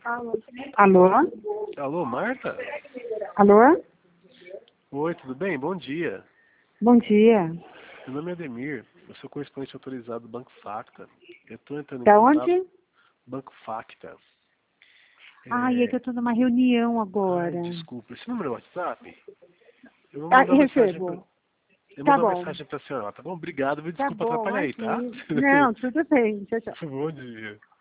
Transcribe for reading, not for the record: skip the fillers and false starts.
Alô? Alô, Marta? Alô? Oi, tudo bem? Bom dia. Bom dia. Meu nome é Ademir, eu sou correspondente autorizado do Banco Facta. Eu estou entrando em Da contato onde? Banco Facta. Ai, é que eu tô numa reunião Ai, agora. desculpa, esse número é WhatsApp? Eu vou Ah, mandar uma mensagem para recebo. eu Tá mandar uma bom. mensagem para a senhora, tá bom? Obrigado, viu? Tá Desculpa bom, atrapalhar aí, tá? aqui. Não, tudo bem. Tchau, tchau. Bom dia.